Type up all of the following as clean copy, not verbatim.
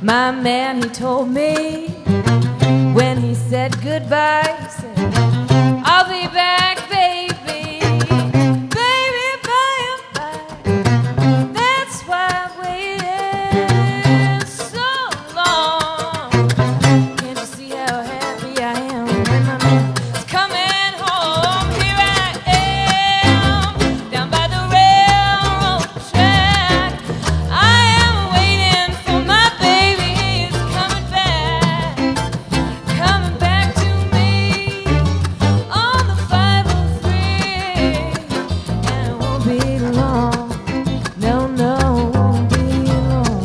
My man, he told me when he said goodbye, he said, I'll be back, baby, baby, by and by. That's why I've waited so long. Can't you see how happy I am when my man's coming home? Here I am, down by the railroad track. I am waiting for my baby. He's coming back to me on the 503. And it won't be long, no, no, it won't be long.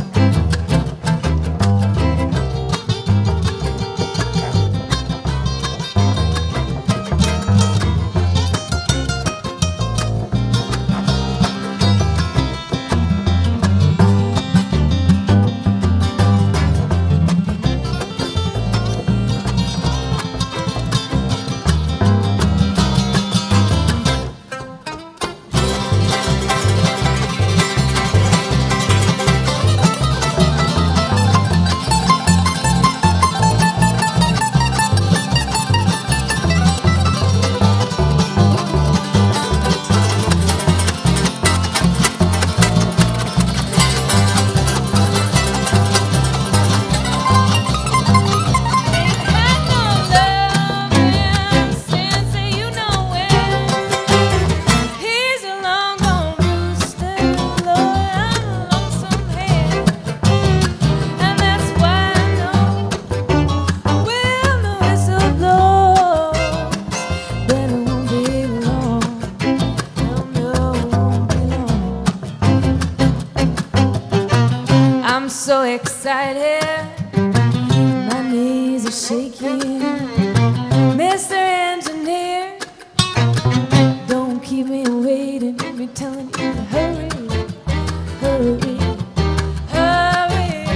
I'm so excited, my knees are shaking. Mr. Engineer, don't keep me waiting. Be telling you to hurry, hurry, hurry,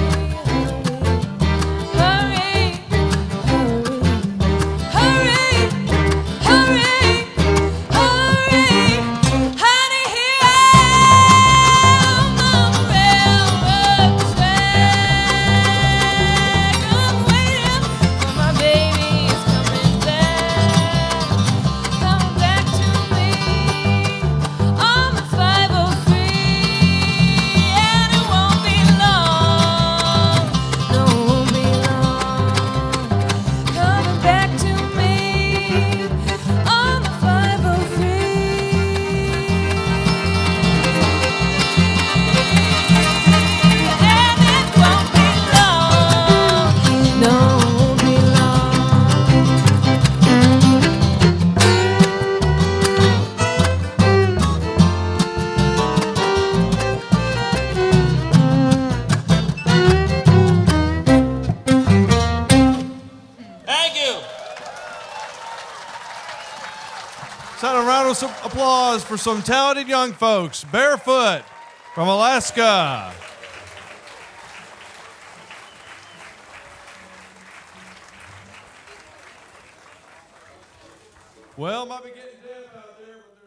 hurry, hurry, hurry, hurry, hurry, honey, here I am on the railroad track. I'm waiting for my baby. He's coming back to me on the 503. And it won't be long, no, it won't be long. Coming back to me on the 503. And it won't be long, no, it won't be long. Thank you. Sound a round of applause for some talented young folks, Barefoot from Alaska. Well, might be getting dim out there, but